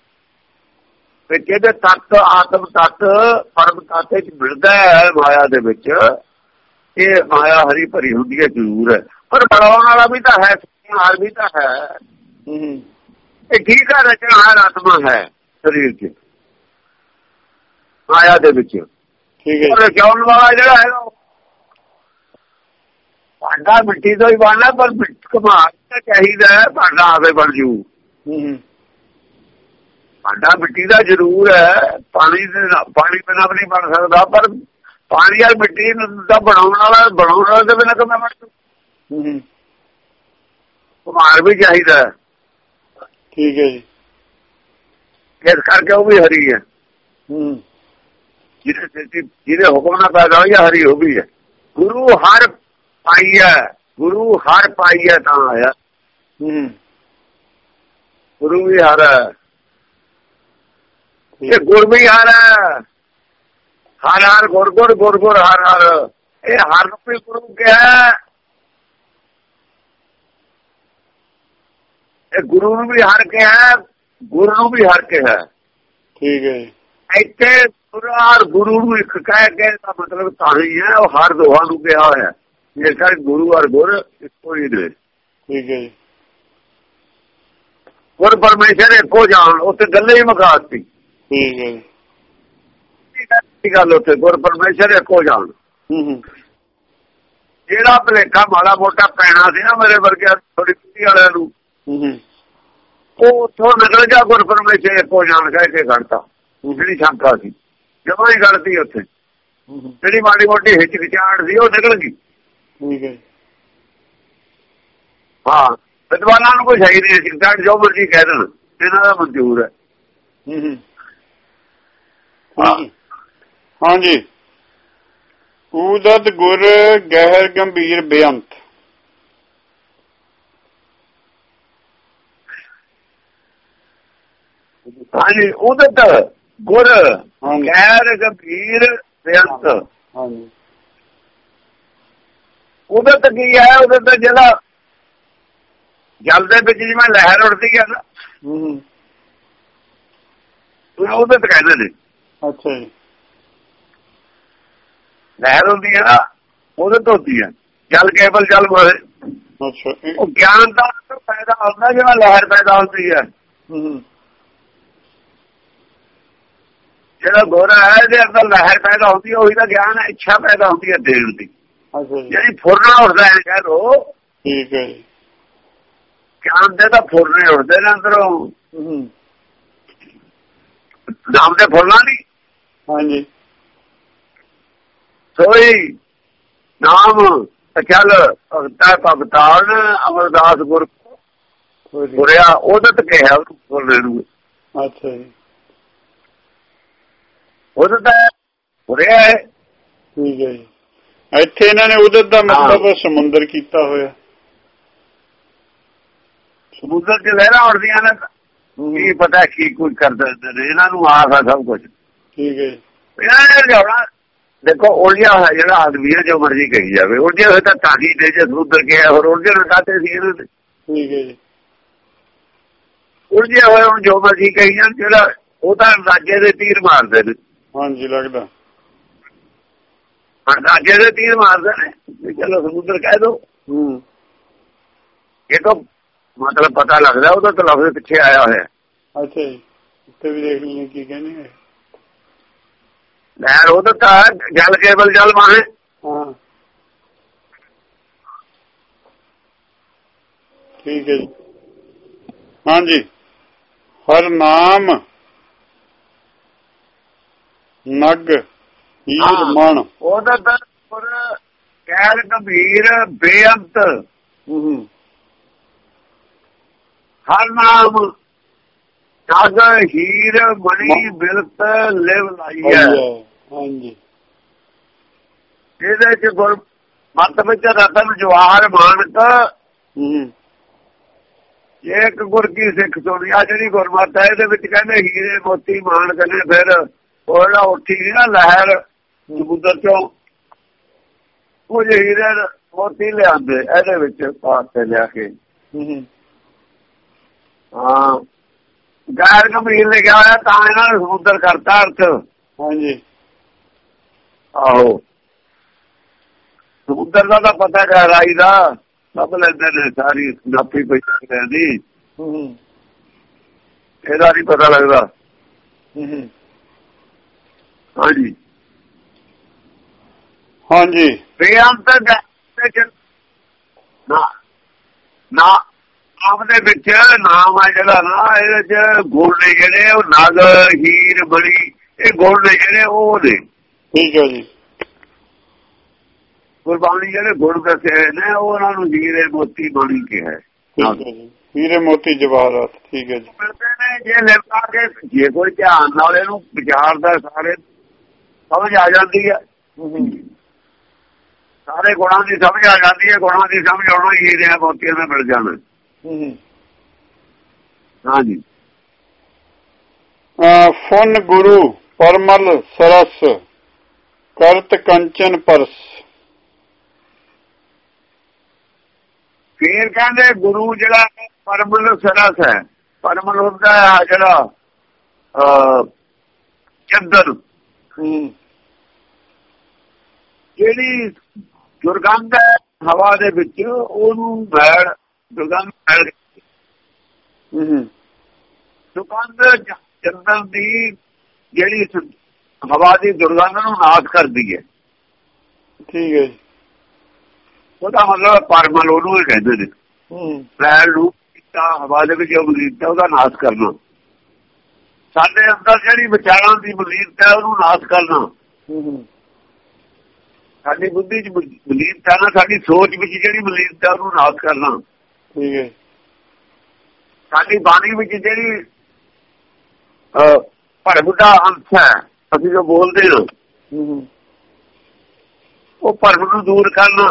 ਇਹਦੇ ਤੱਤ, ਆਤਮ ਤੱਤ, ਪਰਮ ਤੱਤ ਵਿੱਚ ਮਿਲਦਾ ਹੈ ਮਾਇਆ ਦੇ ਵਿੱਚ। ਇਹ ਮਾਇਆ ਹਰੀ ਭਰੀ ਹੁੰਦੀ ਹੈ ਜ਼ਰੂਰ ਹੈ, ਪਰ ਬਣਾਉਣ ਵਾਲਾ ਵੀ ਤਾਂ ਹੈ, ਹਾਰ ਵੀ ਤਾਂ ਹੈ। ਇਹ ਠੀਕ ਹੈ, ਰਚਣਹਾਰ ਆਤਮਾ ਹੈ ਸਰੀਰ ਚ, ਮਾਇਆ ਦੇ ਵਿੱਚ। ਠੀਕ ਹੈ। ਰਚਾਉਣ ਵਾਲਾ ਜਿਹੜਾ ਹੈਗਾ ਭਾਂਡਾ ਮਿੱਟੀ ਤੋਂ ਹੀ ਬਣਨਾ, ਪਰ ਕਮਾਲ ਚਾਹੀਦਾ ਭਾਂਡਾ ਆਵੇ ਬਣ ਜੂ। ਭਾਂਡਾ ਮਿੱਟੀ ਦਾ ਜ਼ਰੂਰ ਹੈ, ਪਾਣੀ ਬਿਨਾਂ ਵੀ ਨਹੀਂ ਬਣ ਸਕਦਾ, ਪਰ ਪਾਣੀ ਵਾਲੀ ਮਿੱਟੀ ਦਾ ਬਣਾਉਣ ਵਾਲਾ ਦੇ ਬਿਨਾਂ ਕਿਵੇਂ ਬਣ ਜੂ। ਕੁਮਾਰ ਵੀ ਚਾਹੀਦਾ। ਠੀਕ ਹੈ ਜੀ। ਇਸ ਕਰਕੇ ਉਹ ਵੀ ਹਰੀ ਹੈ। ਜਿਹਦੇ ਹੁਕਮ ਨਾਲ ਪੈਦਾ ਹੋਈ ਹੈ, ਹਰੀ ਹੋ ਗਈ ਹੈ। ਗੁਰੂ ਹਰ ਪਾਈਆ, ਗੁਰੂ ਹਰ ਪਾਈਆ ਤਾਂ ਆਇਆ। ਗੁਰੂ ਵੀ ਹਰ ਹੈ, ਇਹ ਗੁਰ ਵੀ ਹਰ ਹੈ। ਹਰ ਹਰ ਗੁਰ ਗੁਰ, ਗੁਰ ਗੁਰ ਹਰ ਹਰ। ਇਹ ਹਰ ਨੂੰ ਵੀ ਗੁਰੂ ਕਿਹਾ, ਇਹ ਗੁਰੂ ਨੂੰ ਵੀ ਹਰ ਕਿਹਾ, ਗੁਰੂ ਨੂੰ ਵੀ ਹਰ ਕਿਹਾ। ਠੀਕ ਹੈ ਜੀ। ਇੱਥੇ ਗੁਰੂ ਨੂੰ ਇੱਕ ਕਹਿ ਕੇ ਦਾ ਮਤਲਬ ਤਾਂ ਹੀ ਹੈ, ਉਹ ਹਰ ਦੋਹਾਂ ਨੂੰ ਕਿਹਾ ਹੋਇਆ। ਇਸ ਕਰਕੇ ਗੁਰੂ ਔਰ ਗੁਰ ਇੱਕੋ ਹੀ ਨੇ। ਠੀਕ ਹੈ ਜੀ। ਗੁਰ ਪਰਮੇਸ਼ਰ ਇੱਕੋ ਜਾਣ, ਉੱਥੇ ਗੱਲੇ ਹੀ ਮੁਕਾਤੀ। ਠੀਕ ਹੈ ਜੀ। ਗੱਲ ਉੱਥੇ ਗੁਰ ਪਰਮੇਸ਼ਰ ਇੱਕੋ ਜਾਣ। ਜਿਹੜਾ ਭਲੇਖਾ ਮਾੜਾ ਮੋਟਾ ਪੈਣਾ ਸੀ ਨਾ ਮੇਰੇ ਵਰਗਿਆਂ ਥੋੜੀ ਪਿੱਛੀ ਵਾਲਿਆਂ ਨੂੰ, ਉਹ ਉੱਥੋਂ ਨਿਕਲ ਗਿਆ। ਗੁਰ ਪਰਮੇਸ਼ਰ ਇੱਕੋ ਜਾਣ ਕਹਿ ਕੇ ਕੱਢਤਾ। ਜਿਹੜੀ ਸ਼ੰਕਾ ਸੀ ਜਮਾਂ ਹੀ ਗੜਤੀ ਉੱਥੇ, ਜਿਹੜੀ ਮਾੜੀ ਮੋਟੀ ਹਿਚਕਿਚਾਹਟ ਸੀ ਉਹ ਨਿਕਲ ਗਈ। ਠੀਕ ਹੈ। ਹਾਂ, ਵਿਦਵਾਨਾਂ ਨੂੰ ਕੋਈ ਸਹੀ ਨਹੀਂ ਹਿਚਕਿਚਾਹਟ, ਜੋ ਮਰਜ਼ੀ ਕਹਿ ਦੇਣ, ਇਹਨਾਂ ਦਾ ਮਨਜ਼ੂਰ ਹੈ। ਹਾਂਜੀ, ਉਦਦ ਗੁਰ ਗਹਿਰ ਗੰਭੀਰ ਬੇਅੰਤ। ਹਾਂਜੀ, ਉਦਤ ਗੁਰ ਗਹਿਰ ਗੰਭੀਰ ਬੇਅੰਤ। ਹਾਂਜੀ, ਉਦਤ ਕੀ ਹੈ? ਉਦਤ ਜਿਹੜਾ ਜਲ ਦੇ ਵਿੱਚ ਜਿਵੇਂ ਲਹਿਰ ਉੱਠਦੀ ਹੈ ਨਾ, ਉਦਤ ਕਹਿੰਦੇ ਨੇ। ਅੱਛਾ ਜੀ। ਲਹਿਰ ਹੁੰਦੀ ਹੈ ਨਾ ਉਹਦੇ ਤੋਂ ਹੁੰਦੀ ਹੈ। ਜਲ ਕੇਵਲ ਜਲ ਮਾਹੇ। ਉਹ ਗਿਆਨ ਦਾ ਪੈਦਾ ਹੁੰਦਾ ਜਿਵੇਂ ਲਹਿਰ ਪੈਦਾ ਹੁੰਦੀ ਹੈ। ਜਿਹੜਾ ਗੋਰਾ ਹੈ ਇਹਦੇ ਅੰਦਰ ਲਹਿਰ ਪੈਦਾ ਹੁੰਦੀ ਹੈ, ਉਹੀ ਤਾਂ ਗਿਆਨ ਹੈ। ਇੱਛਾ ਪੈਦਾ ਹੁੰਦੀ ਹੈ ਦੇਣ ਦੀ, ਜਿਹੜੀ ਫੁਰਨਾ ਉੱਠਦਾ ਹੈ ਕਹਿ ਲੋ। ਠੀਕ ਹੈ ਜੀ। ਗਿਆਨ ਦੇ ਤਾਂ ਫੁਰਨੇ ਉੱਠਦੇ ਨੇ ਅੰਦਰੋਂ, ਨਾਮ ਦੇ ਫੁਰਨਾ ਨਹੀਂ। ਹਾਂਜੀ। ਸੋਈ ਨਾਮ ਚੱਲ ਭਗਤਾ ਭਗਤਾਨ ਅਮਰਦਾਸ ਗੁਰ ਗੁਰਿਆ ਉਹਦੇ ਤੇ ਕਿਹਾ ਫੁਰਨੇ ਨੂੰ। ਅੱਛਾ ਜੀ। ਉਹਦੇ ਤਾਂ ਗੁਰਿਆ ਹੈ। ਠੀਕ ਹੈ ਜੀ। ਇੱਥੇ ਇਹਨਾਂ ਨੇ ਉਹਦੇ ਦਾ ਮਤਲਬ ਸਮੁੰਦਰ ਕੀਤਾ ਹੋਇਆ। ਸਮੁੰਦਰ ਚ ਲਹਿਰਾਂ ਉੱਠਦੀਆਂ ਨੇ, ਕੀ ਪਤਾ ਕੀ ਕੁਝ ਕਰ ਦਿੰਦੇ ਨੇ। ਇਹਨਾਂ ਨੂੰ ਆਸ ਆ ਸਭ ਕੁਝ। ਠੀਕ ਹੈ। ਇਹਨਾਂ ਨੇ ਲਿਆਉਣਾ ਦੇਖੋ ਉਲਝਿਆ ਹੋਇਆ ਜਿਹੜਾ ਆਦਮੀ ਹੈ, ਜੋ ਮਰਜ਼ੀ ਕਹੀ ਜਾਵੇ। ਉਲਝੇ ਹੋਏ ਤਾਂ ਤਾਂਹੀ ਨੇ ਜੇ ਸਮੁੰਦਰ ਕਿਹਾ, ਹੋਰ ਉਲਝਣ ਕਾਹਤੇ ਸੀ ਇਹਨਾਂ ਨੇ। ਠੀਕ ਹੈ ਜੀ। ਉਲਝੇ ਹੋਏ ਹੁਣ ਜੋ ਮਰਜ਼ੀ ਕਹੀ ਜਾਣ, ਜਿਹੜਾ ਉਹ ਤਾਂ ਅੰਦਾਜ਼ੇ ਦੇ ਤੀਰ ਮਾਰਦੇ ਨੇ। ਹਾਂਜੀ ਲੱਗਦਾ ਅੰਦਾਜ਼ੇ ਦੇ ਤੀਰ ਮਾਰਦੇ ਨੇ। ਚਲੋ ਸਮੁੰਦਰ ਕਹਿ ਦੋ, ਇਹ ਤਾਂ ਮਤਲਬ ਪਤਾ ਲੱਗਦਾ ਉਹਦਾ ਤਾਂ ਲਫ਼ਜ਼ ਪਿੱਛੇ ਆਇਆ ਹੋਇਆ। ਅੱਛਾ ਜੀ। ਉੱਥੇ ਵੀ ਦੇਖ ਲਈਏ ਕੀ ਕਹਿੰਦੇ। ਲਹਿਰ ਉਹਦਾ ਤਾਂ ਜਲ ਕੇਵਲ ਜਲ ਮਾਹੇ। ਹਾਂ ਠੀਕ ਹੈ ਜੀ। ਹਾਂਜੀ। ਹਰ ਨਾਮ ਨਗ ਹੀਰ ਮਣ। ਉਹਦਾ ਤਾਂ ਕਹਿਰ ਗੰਭੀਰ ਬੇਅੰਤ। ਹਰ ਨਾਮ ਨਗ ਹੀਰ ਮਣੀ ਬਿਲਤ ਲਿਵ ਲਾਈ ਹੈ। ਹਾਂਜੀ। ਇਹਦੇ ਚ ਗੁਰ ਮਤ ਵਿੱਚ ਰਤਨ ਜਵਾਹਰ ਮਾਨਕ। ਇੱਕ ਗੁਰ ਕੀ ਸਿੱਖ ਸੁਣਿਆ ਜਿਹੜੀ ਗੁਰਮਤ ਹੈ ਇਹਦੇ ਵਿੱਚ ਕਹਿੰਦੇ ਹੀਰੇ ਮੋਤੀ ਮਾਨਕ ਨੇ। ਫਿਰ ਉਹ ਜਿਹੜਾ ਉੱਠੀ ਸੀ ਨਾ ਲਹਿਰ ਸਮੁੰਦਰ ਚੋਂ, ਉਹ ਜੇ ਹੀਰੇ ਮੋਤੀ ਲਿਆਂਦੇ ਇਹਦੇ ਵਿੱਚ ਪਾਸ ਤੇ ਲਿਆ ਕੇ। ਹਾਂ ਗੈਰ ਗੰਭੀਰ ਲਿਖਿਆ ਹੋਇਆ ਤਾਂ ਇਹਨਾਂ ਨੇ ਸਮੁੰਦਰ ਕਰਤਾ ਅਰਥ। ਹਾਂਜੀ। ਆਹੋ ਸਮੁੰਦਰ ਦਾ ਤਾਂ ਪਤਾ ਗਹਿਰਾਈ ਦਾ ਸਭ ਲੈਂਦੇ ਨੇ, ਸਾਰੀ ਨਾਪੀ ਪਈ ਦੀ। ਇਹਦਾ ਨਹੀਂ ਪਤਾ ਲੱਗਦਾ। ਹਾਂਜੀ ਹਾਂਜੀ। ਬੇਅੰਤ ਨਾਮ ਦੇ ਵਿੱਚ ਨਾਮ ਆ ਜਿਹੜਾ ਨਾ, ਇਹਦੇ ਚ ਗੁਣ ਨੇ ਜਿਹੜੇ ਉਹ ਨਗ ਹੀਰ ਬੜੀ, ਇਹ ਗੁਣ ਨੇ ਜਿਹੜੇ ਉਹ ਨੇ। ਠੀਕ ਹੈ ਜੀ। ਗੁਰਬਾਣੀ ਜਿਹੜੇ ਗੁਣ ਦੱਸੇ ਨੇ ਉਹਨਾਂ ਨੂੰ ਹੀਰੇ ਮੋਤੀ ਬਣੀ ਕਿਹਾ। ਹੀਰੇ ਮੋਤੀ ਜਵਾਹਰਾਤ। ਠੀਕ ਹੈ ਜੀ। ਮਿਲਦੇ ਨੇ ਜੇ ਲਿਖਾ ਕੇ, ਜੇ ਕੋਈ ਧਿਆਨ ਨਾਲ ਇਹਨੂੰ ਵਿਚਾਰਦਾ ਸਾਰੇ ਸਮਝ ਆ ਜਾਂਦੀ ਹੈ। ਸਾਰੇ ਗੁਣਾਂ ਦੀ ਸਮਝ ਆ ਜਾਂਦੀ ਹੈ। ਗੁਣਾਂ ਦੀ ਸਮਝ ਆਉਣਾ ਹੀਰੇ ਮੋਤੀਆਂ ਦਾ ਮਿਲ ਜਾਣਾ। ਹਾਂਜੀ। ਫੁਨ ਗੁਰੂ ਪਰਮਲ ਸਰਸ ਕਰਤ ਕੰਚਨ ਪਰਸ। ਫੇਰ ਕਹਿੰਦੇ ਗੁਰੂ ਜਿਹੜਾ ਪਰਮਲ ਸਰਸ ਹੈ। ਪਰਮਲ ਹੁੰਦਾ ਹੈ ਜਿਹੜਾ ਚੰਦਨ, ਜਿਹੜੀ ਦੁਰਗੰਧ ਹੈ ਹਵਾ ਦੇ ਵਿੱਚ, ਉਹਨੂੰ ਮੈਲ ਦੁਰਗੰਧ ਚੰਦਨ ਦੀ ਜਿਹੜੀ ਹਵਾ ਦੀ ਦੁਰਗੰਧ ਨੂੰ ਨਾਸ਼ ਕਰਦੀ ਹੈ। ਠੀਕ ਹੈ ਜੀ। ਉਹਦਾ ਮਤਲਬ ਪਰਮਲ ਉਹਨੂੰ ਹੀ ਕਹਿੰਦੇ ਨੇ। ਮੈਲ ਨੂੰ ਹਵਾ ਦੇ ਵਿੱਚ ਮਲੀਨਤਾ ਉਹਦਾ ਨਾਸ਼ ਕਰਨਾ। ਸਾਡੇ ਅੰਦਰ ਜਿਹੜੀ ਵਿਚਾਰਾਂ ਦੀ ਮਲੀਨਤਾ ਉਹਨੂੰ ਨਾਸ਼ ਕਰਨਾ। ਸਾਡੀ ਬੁੱਧੀ ਚ ਮਲੀਨਤਾ ਨਾ, ਸਾਡੀ ਸੋਚ ਵਿੱਚ ਜਿਹੜੀ ਮਲੀਨਤਾ ਉਹਨੂੰ ਨਾਸ਼ ਕਰਨਾ। ਠੀਕ ਹੈ। ਸਾਡੀ ਬਾਣੀ ਵਿੱਚ ਜਿਹੜੀ ਭਰਮ ਅੰਸ਼ ਹੈ, ਅਸੀਂ ਜੋ ਬੋਲਦੇ ਹਾਂ, ਉਹ ਭਰਮ ਨੂੰ ਦੂਰ ਕਰਨਾ।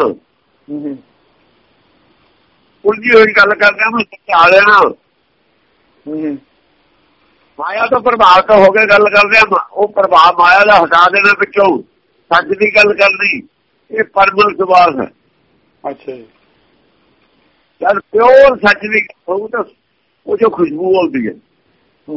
ਉਲਝੀ ਹੋਈ ਗੱਲ ਕਰਦੇ ਉਹਨੂੰ ਸਮਝਾ ਦੇਣਾ। ਮਾਇਆ ਤੋਂ ਪ੍ਰਭਾਵਿਤ ਹੋ ਕੇ ਗੱਲ ਕਰਦੇ ਆ, ਉਹ ਪ੍ਰਭਾਵ ਮਾਇਆ ਦਾ ਹਟਾ ਦੇਣਾ ਪਿੱਛੋਂ, ਸੱਚ ਦੀ ਗੱਲ ਕਰਨੀ। ਇਹ ਪਰਮਲ ਸੁਭਾਅ ਹੈ। ਅੱਛਾ ਜੀ। ਜਦ ਪਿਓਰ ਸੱਚ ਦੀ ਹੋਊ ਤਾਂ ਉਹ ਜੋ ਖੁਸ਼ਬੂ ਆਉਂਦੀ ਹੈ।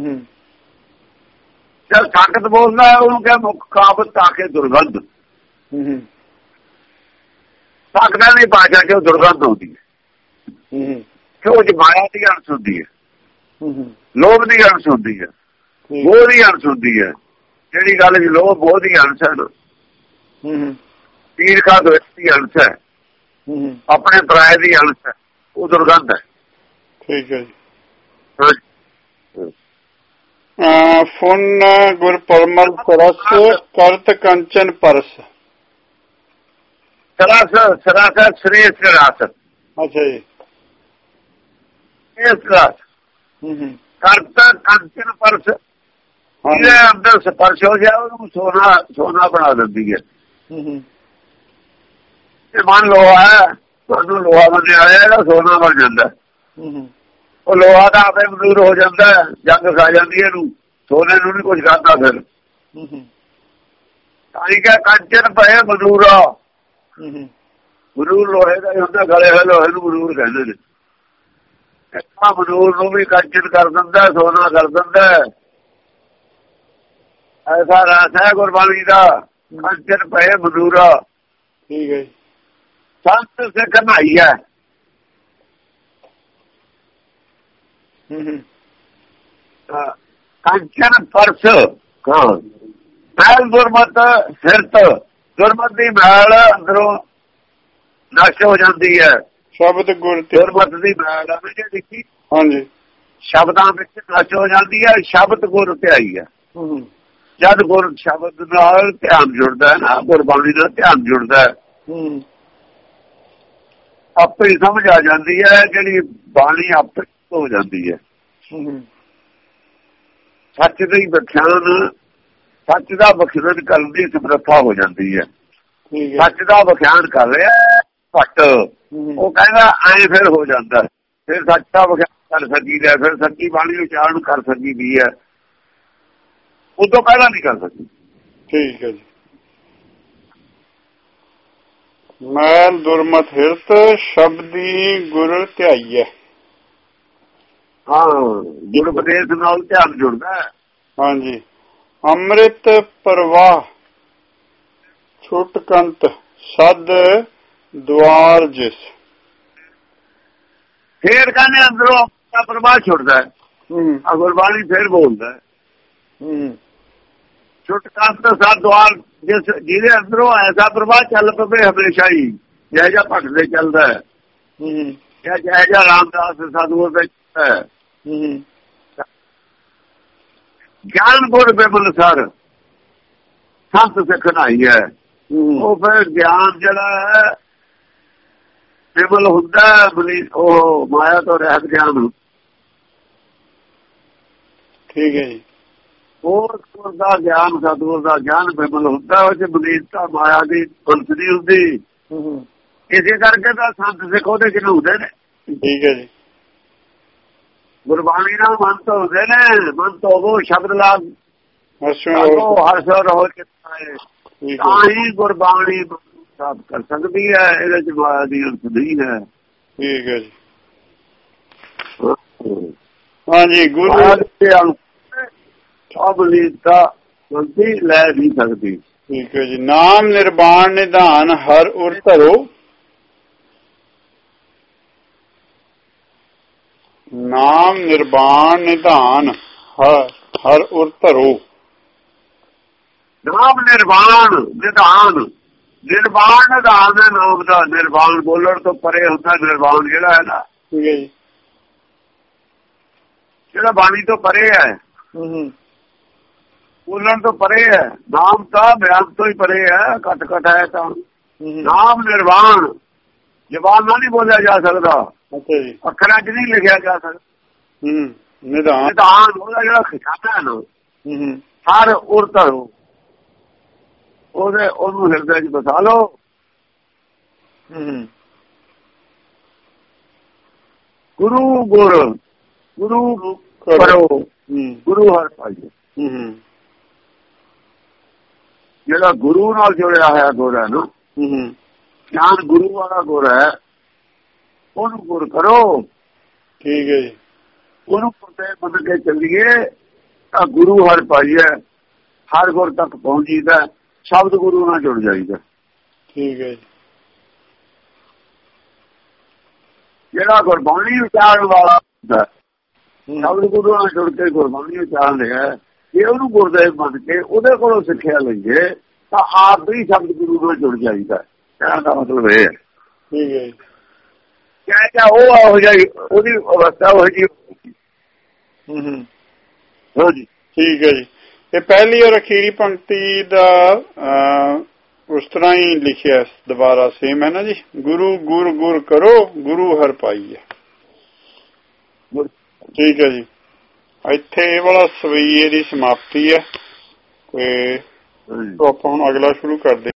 ਜਦ ਤਾਕਤ ਬੋਲਦਾ ਹੈ ਉਹਨੂੰ ਕਿਹਾ ਮੁੱਖ ਕਾਬਤ ਆ ਕੇ ਦੁਰਗੰਧ। ਭਗਤਾਂ ਦੀ ਭਾਸ਼ਾ ਚ ਦੁਰਗੰਧ ਆਉਂਦੀ ਹੈ ਕਿਉਂ ਜੀ ਮਾਇਆ ਦੀ ਅੰਸ਼ ਹੁੰਦੀ ਹੈ ਲੋਭ ਦੀ ਅੰਸ਼ ਹੁੰਦੀ ਹੈ ਮੋਹ ਦੀ ਅੰਸ਼ ਹੁੰਦੀ ਹੈ ਜਿਹੜੀ ਗੱਲ ਜੀ ਲੋਭ ਮੋਹ ਦੀ ਅੰਸ਼ ਹੈ ਈਰਖਾ ਦੀ ਅੰਸ਼ ਹੈ ਆਪਣੇ ਪਰਾਏ ਦੀ ਅੰਸ਼ ਹੈ ਉਹ ਦੁਰਗੰਧ ਹੈ। ਠੀਕ ਹੈ ਜੀ। ਫੁਨ ਗੁਰਪਰਮਲ ਪਰਸ ਕਰਤ ਕੰਚਨ ਪਰਸ ਸਰਾਸਰ ਸ੍ਰੇਸ਼ਟ ਰਾਸ। ਅੱਛਾ ਜੀ। ਕਰਤ ਕੰਚਨ ਪਰਸ ਜਿਹਦੇ ਅੰਦਰ ਸਪਰਸ਼ ਹੋ ਗਿਆ ਉਹਨੂੰ ਸੋਨਾ ਬਣਾ ਦਿੰਦੀ ਹੈ। ਇਹ ਮਨ ਲੋਹਾ ਹੈ ਤੁਹਾਨੂੰ ਲੋਹਾ ਮੰਨਿਆ ਹੋਇਆ ਸੋਨਾ ਬਣ ਜਾਂਦਾ। ਉਹ ਲੋਹਾ ਦਾ ਆਪੇ ਮਜ਼ਦੂਰ ਹੋ ਜਾਂਦਾ ਜੰਗ ਖਾ ਜਾਂਦੀ ਹੈ ਇਹਨੂੰ ਸੋਨੇ ਨੂੰ ਨੀ ਕੁਝ ਕਰਦਾ ਫਿਰ ਠੀਕ ਹੈ। ਕੰਚਨ ਪਏ ਮਜ਼ਦੂਰ ਮਜ਼ਦੂਰ ਲੋਹੇ ਦਾ ਹੀ ਹੁੰਦਾ ਗਲੇ ਹੋਏ ਲੋਹੇ ਨੂੰ ਮਜ਼ਦੂਰ ਕਹਿੰਦੇ ਨੇ। ਮਜ਼ਦੂਰ ਨੂੰ ਵੀ ਕੰਚਨ ਕਰ ਦਿੰਦਾ ਸੋਨਾ ਕਰ ਦਿੰਦਾ। ਐਸਾ ਰਾਸ ਹੈ ਗੁਰਬਾਣੀ ਦਾ ਕੰਚਨ ਪਏ ਮਜ਼ਦੂਰ। ਠੀਕ ਹੈ। ਸੰਤ ਸਿੱਖ ਨਹਾਈ ਹੈ ਕੰਚਨ ਪਰਸ ਮੈਲ ਗੁਰਮਤ ਸਿਰਤ ਗੁਰਮਤ ਦੀ ਮੈਲ ਅੰਦਰੋਂ ਨਸ਼ਟ ਹੋ ਜਾਂਦੀ ਹੈ। ਸ਼ਬਦ ਗੁਰਮਤ ਦੀ ਮੈਲ ਜਿਹੜੀ ਹਾਂਜੀ ਸ਼ਬਦਾਂ ਵਿੱਚ ਨਸ਼ਟ ਹੋ ਜਾਂਦੀ ਹੈ। ਸ਼ਬਦ ਗੁਰ ਧਿਆਈ ਹੈ ਜਦ ਗੁਰ ਸ਼ਬਦ ਨਾਲ ਧਿਆਨ ਜੁੜਦਾ ਹੈ ਨਾ ਗੁਰਬਾਣੀ ਨਾਲ ਧਿਆਨ ਜੁੜਦਾ ਹੈ ਆਪੇ ਹੀ ਸਮਝ ਆ ਜਾਂਦੀ ਹੈ ਜਿਹੜੀ ਬਾਣੀ ਆਪੇ ਹੋ ਜਾਂਦੀ ਹੈ। ਸੱਚ ਦੀ ਵਿਖਿਆਨ ਸੱਚ ਦਾ ਵਿਖਿਆਨ ਕਰਨ ਦੀ ਸਮਰੱਥਾ ਹੋ ਜਾਂਦੀ ਹੈ। ਸੱਚ ਦਾ ਵਿਖਿਆਨ ਕਰ ਰਿਹਾ ਘੱਟ ਉਹ ਕਹਿੰਦਾ ਐਂ ਫਿਰ ਹੋ ਜਾਂਦਾ ਫਿਰ ਸੱਚ ਦਾ ਵਿਖਿਆਨ ਕਰ ਸਕੀਦਾ ਫਿਰ ਸੱਚੀ ਬਾਣੀ ਉਚਾਰਨ ਕਰ ਸਕੀਦੀ ਹੈ ਉਦੋਂ ਪਹਿਲਾਂ ਨਹੀਂ ਕਰ ਸਕਦੀ। ਠੀਕ ਹੈ ਜੀ। ਮੈਲ ਦੁਰਮਤ ਹਿਰਤ ਸ਼ਬਦੀ ਗੁਰ ਧਿਆਈਐ। ਹਾਂ ਗੁਰ ਉਪਦੇਸ਼ ਨਾਲ ਧਿਆਨ ਜੁੜਦਾ। ਹਾਂਜੀ। ਅੰਮ੍ਰਿਤ ਪ੍ਰਵਾਹ ਛੁੱਟ ਕੰਤ ਸਦ ਦੁਆਰ ਜਿਸ। ਫੇਰ ਕਹਿੰਦੇ ਅੰਦਰੋਂ ਪ੍ਰਵਾਹ ਛੁੱਟਦਾ ਹੈ ਗੁਰਬਾਣੀ ਫੇਰ ਬੋਲਦਾ ਛੁੱਟ ਕੰਤ ਸਦ ਦੁਆਰ ਜਿਸ ਜਿਹਦੇ ਅੰਦਰੋਂ ਐਸਾ ਪ੍ਰਵਾਹ ਚੱਲ ਪਵੇ ਹਮੇਸ਼ਾ ਹੀ ਜਿਹੋ ਜਿਹਾ ਭਟਕਦੇ ਚੱਲਦਾ ਹੈ ਜਿਹੋ ਜਿਹਾ ਰਾਮਦਾਸ ਸਤਿਗੁਰ ਵਿੱਚ ਹੈ ਗਿਆਨ ਗੁਰ ਬਿਮਲ ਸਰ ਸੰਤ ਸਿੱਖ ਨਹਾਈ ਹੈ। ਉਹ ਫਿਰ ਗਿਆਨ ਜਿਹੜਾ ਹੈ ਬਿਮਲ ਹੁੰਦਾ ਉਹ ਮਾਇਆ ਤੋਂ ਰਹਿਤ ਗਿਆਨ। ਠੀਕ ਹੈ ਜੀ। ਹੋਰ ਦਾ ਗਿਆਨ ਸਤਿਗੁਰ ਦਾ ਗਿਆਨ ਬਿਮਲ ਹੁੰਦਾ ਉਹ ਚ ਬਲੀਨਤਾ ਮਾਇਆ ਦੀ ਪੁਲਿਸ ਨਹੀਂ ਹੁੰਦੀ। ਇਸੇ ਕਰਕੇ ਤਾਂ ਸੰਤ ਸਿੱਖ ਉਹਦੇ ਚ ਹੁੰਦੇ ਨੇ। ਠੀਕ ਹੈ ਜੀ। ਗੁਰਬਾਣੀ ਨਾਲ ਮਨ ਤੋਂ ਹੁੰਦੇ ਨੇ ਮਨ ਤੋਂ ਉਹ ਸ਼ਬਦ ਲਾਗ ਹਰਸ਼ ਰਹੋ ਤਾਂ ਹੀ ਗੁਰਬਾਣੀ ਪ੍ਰਾਪਤ ਕਰ ਸਕਦੀ ਹੈ। ਇਹਦੇ ਚ ਮਾਇਆ ਦੀ ਅੰਤ ਨਹੀਂ ਹੈ। ਠੀਕ ਹੈ ਜੀ। ਹਾਂਜੀ ਗੁਰੂ ਅਬਲੀਤਾ ਗਲਤੀ ਲੈ ਨਹੀਂ ਸਕਦੀ। ਠੀਕ ਹੈ ਜੀ। ਨਾਮ ਨਿਰਵਾਣ ਨਿਧਾਨ ਹਰ ਉਰ ਧਰੋ। ਨਾਮ ਨਿਰਵਾਣ ਨਿਧਾਨ ਹਰ ਉਰ ਧਰੋ। ਨਾਮ ਨਿਰਵਾਣ ਨਿਧਾਨ ਨਿਰਵਾਣ ਨਿਧਾਨ ਦੇ ਨਾਮ ਦਾ ਨਿਰਵਾਣ ਬੋਲਣ ਤੋਂ ਪਰੇ ਹੁੰਦਾ ਨਿਰਵਾਣ ਜਿਹੜਾ ਹੈ ਨਾ। ਠੀਕ ਹੈ ਜੀ। ਜਿਹੜਾ ਬਾਣੀ ਤੋਂ ਪਰੇ ਹੈ ਬੋਲਣ ਤੋਂ ਪਰੇ ਹੈ। ਨਾਮ ਤਾਂ ਬਿਆਨ ਤੋਂ ਹੀ ਪਰੇ ਹੈ ਘੱਟ ਘੱਟ ਹੈ ਤਾਂ ਨਾਮ ਨਿਰਵਾਣ ਜ਼ਬਾਨ ਨਾਲ ਨਹੀਂ ਬੋਲਿਆ ਜਾ ਸਕਦਾ ਅੱਖਰਾਂ 'ਚ ਨਹੀਂ ਲਿਖਿਆ ਜਾ ਸਕਦਾ। ਨਿਧਾਨ ਉਹਦਾ ਜਿਹੜਾ ਖਜ਼ਾਨਾ ਹੈ ਨਾ ਹਰ ਉਰ ਧਰੋ ਉਹਨੂੰ ਹਿਰਦੇ 'ਚ ਬਸਾ ਲਓ। ਗੁਰੂ ਗੁਰ ਗੁਰੂ ਕਰੋ ਗੁਰੂ ਹਰ ਪਾਈਏ। ਜਿਹੜਾ ਗੁਰੂ ਨਾਲ ਜੁੜਿਆ ਹੋਇਆ ਗੁਰ ਹੈ ਨਾ ਗਿਆਨ ਗੁਰੂ ਵਾਲਾ ਗੁਰ ਹੈ ਉਹਨੂੰ ਗੁਰ ਕਰੋ। ਠੀਕ ਹੈ ਜੀ। ਉਹਨੂੰ ਪੁੱਤੇ ਮੰਨ ਕੇ ਚੱਲੀਏ ਤਾਂ ਗੁਰੂ ਹਰ ਪਾਈਏ ਹਰ ਗੁਰ ਤੱਕ ਪਹੁੰਚੀਦਾ। ਸ਼ਬਦ ਗੁਰੂ ਨਾਲ ਜੁੜ ਜਾਈਦਾ। ਠੀਕ ਹੈ ਜੀ। ਜਿਹੜਾ ਗੁਰਬਾਣੀ ਉਚਾਰਨ ਵਾਲਾ ਹੁੰਦਾ ਸ਼ਬਦ ਗੁਰੂ ਨਾਲ ਜੁੜ ਕੇ ਗੁਰਬਾਣੀ ਉਚਾਰਨ ਲਿਆ, ਜੇ ਉਹਨੂੰ ਗੁਰਦੇਵ ਮੰਨ ਕੇ ਉਹਦੇ ਕੋਲੋਂ ਸਿੱਖਿਆ ਲਈਏ ਤਾਂ ਆਪ ਵੀ ਸ਼ਬਦ ਗੁਰੂ ਨਾਲ ਜੁੜ ਜਾਈਦਾ। ਕਹਿਣ ਦਾ ਮਤਲਬ ਇਹ ਹੈ। ਠੀਕ ਹੈ ਜੀ। ਕਿਆ ਉਹ ਹੋ ਜਾਈ ਉਹਦੀ ਅਵਸਥਾ ਹੋ ਜੀ। ਹਾਂਜੀ ਠੀਕ ਹੈ ਜੀ। ਇਹ ਪਹਿਲੀ ਔਰ ਅਖੀਰੀ ਪੰਕਤੀ ਦਾ ਉਸ ਤਰ੍ਹਾਂ ਹੀ ਲਿਖਿਆ ਦੁਬਾਰਾ ਸੇਮ ਹੈ ਨਾ ਜੀ। ਗੁਰੂ ਗੁਰ ਗੁਰ ਕਰੋ ਗੁਰੂ ਹਰ ਪਾਈਏ। ਠੀਕ ਹੈ ਜੀ। ਇੱਥੇ ਇਹ ਵਾਲਾ ਸਵਈਏ ਦੀ ਸਮਾਪਤੀ ਹੈ। ਆਪਾਂ ਹੁਣ ਅਗਲਾ ਸ਼ੁਰੂ ਕਰਦੇ।